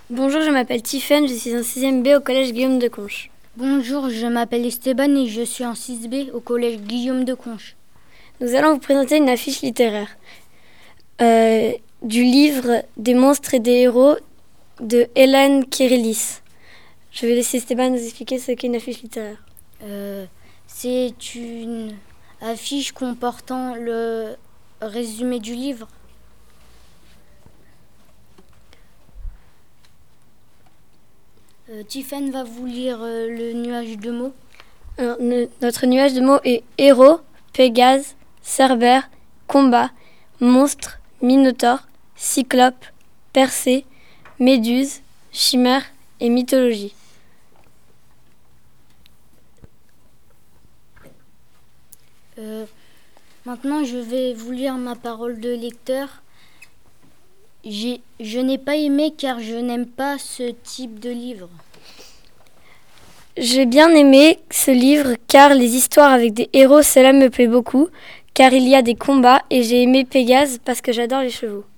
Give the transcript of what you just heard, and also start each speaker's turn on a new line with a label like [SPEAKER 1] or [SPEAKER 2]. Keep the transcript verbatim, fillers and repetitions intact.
[SPEAKER 1] Bonjour, je m'appelle Tiffaine, je suis en sixième B au collège Guillaume de Conches.
[SPEAKER 2] Bonjour, je m'appelle Esteban et je suis en six B au collège Guillaume de Conches.
[SPEAKER 1] Nous allons vous présenter une affiche littéraire euh, du livre Des monstres et des héros de Hélène Kérélis. Je vais laisser Esteban nous expliquer ce qu'est une affiche littéraire.
[SPEAKER 2] Euh, c'est une affiche comportant le résumé du livre. Euh, Tiffaine va vous lire euh, le nuage de mots.
[SPEAKER 1] Alors, ne, notre nuage de mots est héros, Pégase, Cerbère, combat, monstre, minotaure, cyclope, Persée, méduse, chimère et mythologie.
[SPEAKER 2] Euh, maintenant, je vais vous lire ma parole de lecteur. J'ai, je n'ai pas aimé car je n'aime pas ce type de livre.
[SPEAKER 1] J'ai bien aimé ce livre car les histoires avec des héros, cela me plaît beaucoup, car il y a des combats et j'ai aimé Pégase parce que j'adore les chevaux.